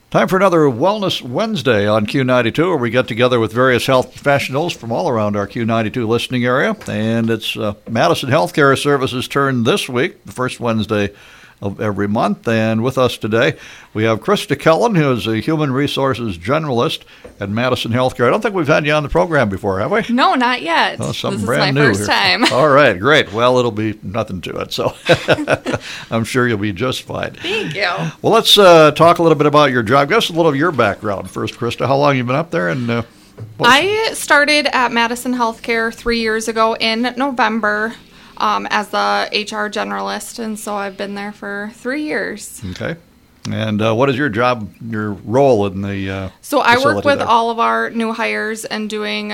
Time for another Wellness Wednesday on Q92, where we get together with various health professionals from all around our Q92 listening area. And it's Madison Healthcare Services' turn this week, the first Wednesday of every month. And with us today, we have Krista Kellen, who is a human resources generalist at Madison Healthcare. I don't think we've had you on the program before, have we? No, not yet. Oh, something this brand is my new first here. time. All right, great. Well, it'll be nothing to it, so I'm sure you'll be just fine. Thank you. Well, let's talk a little bit about your job. Give us a little of your background first, Krista. How long have you been up there? And I started at Madison Healthcare 3 years ago in November as the HR generalist, and so I've been there for 3 years. Okay. And what is your job, your role in the So I work facility with there? all of our new hires and doing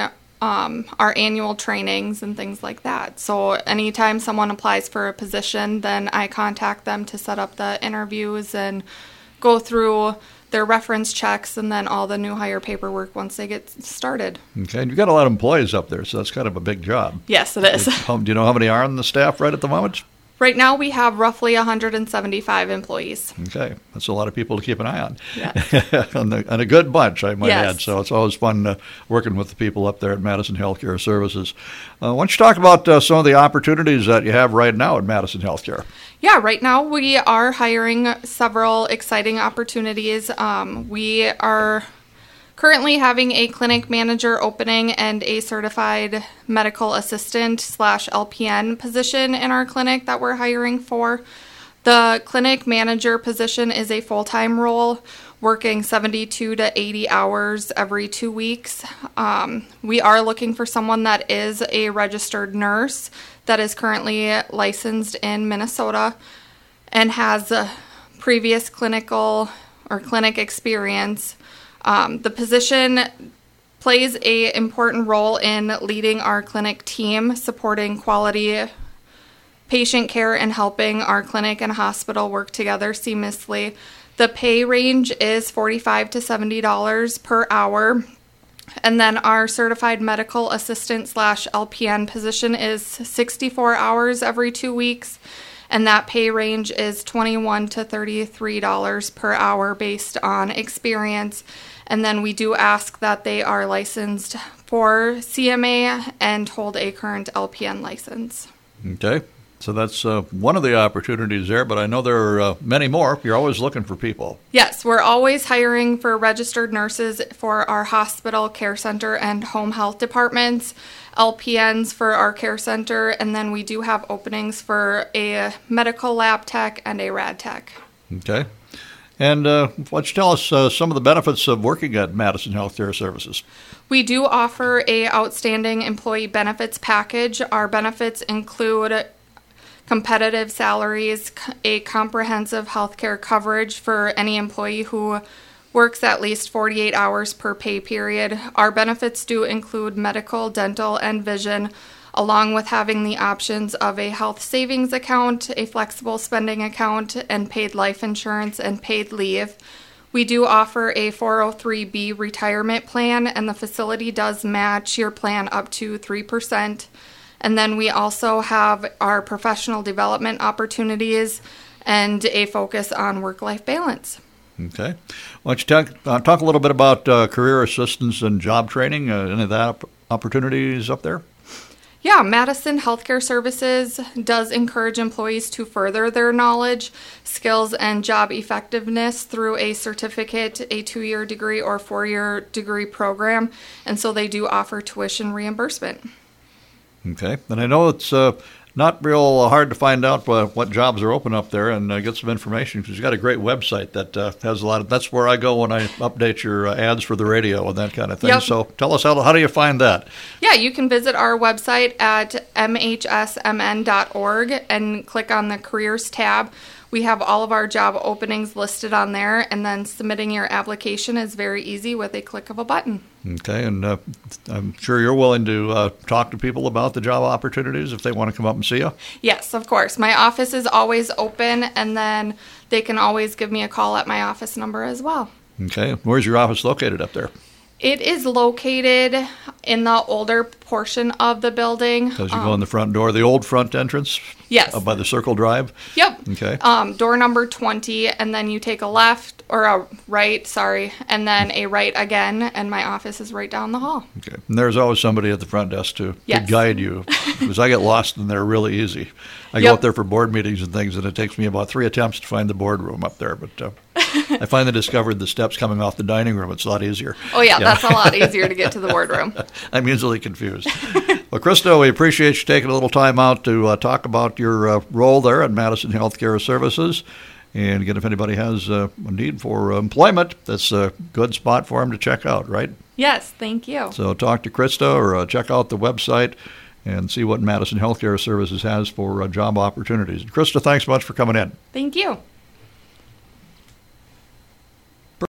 our annual trainings and things like that. So anytime someone applies for a position, then I contact them to set up the interviews and go through their reference checks and then all the new hire paperwork once they get started. Okay. And you've got a lot of employees up there, so that's kind of a big job. Yes, it is. Do you know how many are on the staff right at the moment? Right now we have roughly 175 employees. Okay. That's a lot of people to keep an eye on. Yeah. and a good bunch, I might Yes. add. So it's always fun working with the people up there at Madison Healthcare Services. Why don't you talk about some of the opportunities that you have right now at Madison Healthcare? Yeah, right now we are hiring several exciting opportunities. We are currently having a clinic manager opening and a certified medical assistant / LPN position in our clinic that we're hiring for. The clinic manager position is a full-time role, working 72 to 80 hours every 2 weeks. We are looking for someone that is a registered nurse that is currently licensed in Minnesota and has previous clinical or clinic experience. The position plays an important role in leading our clinic team, supporting quality patient care, and helping our clinic and hospital work together seamlessly. The pay range is $45 to $70 per hour. And then our certified medical assistant / LPN position is 64 hours every 2 weeks. And that pay range is $21 to $33 per hour based on experience. And then we do ask that they are licensed for CMA and hold a current LPN license. Okay. So that's one of the opportunities there, but I know there are many more. You're always looking for people. Yes, we're always hiring for registered nurses for our hospital, care center, and home health departments, LPNs for our care center, and then we do have openings for a medical lab tech and a rad tech. Okay. And why don't you tell us some of the benefits of working at Madison Healthcare Services? We do offer a outstanding employee benefits package. Our benefits include competitive salaries, a comprehensive health care coverage for any employee who works at least 48 hours per pay period. Our benefits do include medical, dental, and vision, along with having the options of a health savings account, a flexible spending account, and paid life insurance and paid leave. We do offer a 403B retirement plan, and the facility does match your plan up to 3%. And then we also have our professional development opportunities and a focus on work-life balance. Okay. Why don't you talk a little bit about career assistance and job training? Any of that opportunities up there? Yeah, Madison Healthcare Services does encourage employees to further their knowledge, skills, and job effectiveness through a certificate, a 2-year degree, or 4-year degree program. And so they do offer tuition reimbursement. Okay. And I know it's not real hard to find out what jobs are open up there and get some information, because you've got a great website that has a lot of, that's where I go when I update your ads for the radio and that kind of thing. Yep. So tell us, how do you find that? Yeah, you can visit our website at mhsmn.org and click on the careers tab. We have all of our job openings listed on there, and then submitting your application is very easy with a click of a button. Okay, and I'm sure you're willing to talk to people about the job opportunities if they want to come up and see you? Yes, of course. My office is always open, and then they can always give me a call at my office number as well. Okay, where's your office located up there? It is located in the older portion of the building. As you go in the front door, the old front entrance? Yes. By the Circle Drive? Yep. Okay. Door number 20, and then you take a left, or a right, and then a right again, and my office is right down the hall. Okay. And there's always somebody at the front desk to guide you, because I get lost and they're really easy. I go up there for board meetings and things, and it takes me about 3 attempts to find the boardroom up there, but I finally discovered the steps coming off the dining room. It's a lot easier. Oh, yeah, that's a lot easier to get to the boardroom. I'm easily confused. Well, Krista, we appreciate you taking a little time out to talk about your role there at Madison Healthcare Services. And again, if anybody has a need for employment, that's a good spot for them to check out, right? Yes, thank you. So talk to Krista or check out the website and see what Madison Healthcare Services has for job opportunities. And Krista, thanks so much for coming in. Thank you.